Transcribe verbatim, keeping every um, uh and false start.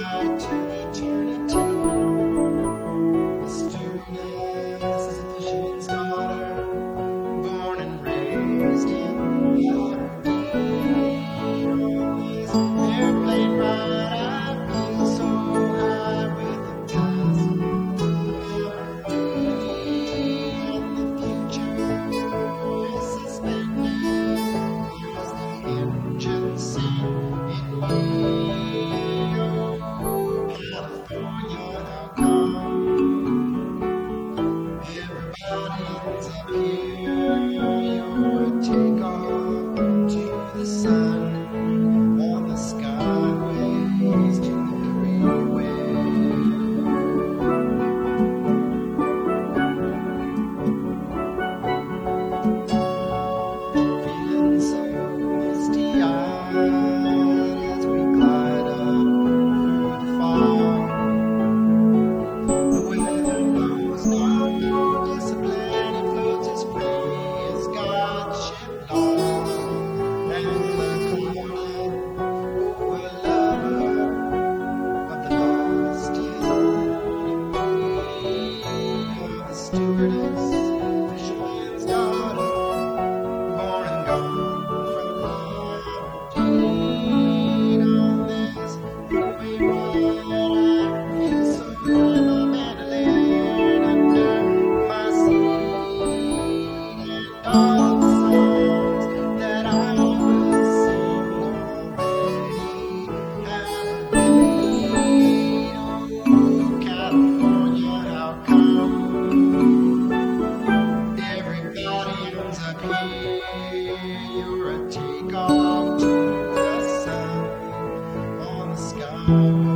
right to eternity. The stewardess is a fisherman's daughter, born and raised in the outer East. Airplane ride, I feel so high with the gas. And the future is suspended as the engine sing in me. California, how come everybody's up here? You're a takeoff to the sun on the skyways to the freeway. Feeling so misty-eyed as we glide up through the fog. The weather knows no discipline, it floats as free as God's ship log. And the clouded over lover of the lost is only me. You're the stewardess, fisherman's daughter, born and gone from Aberdeen. On this freeway ride, I feel so good, my mandolin under my seat, and all the songs that I will sing already have agreed. Oh, California, how come everybody ends up here? You're a takeoff to the sun on the sky.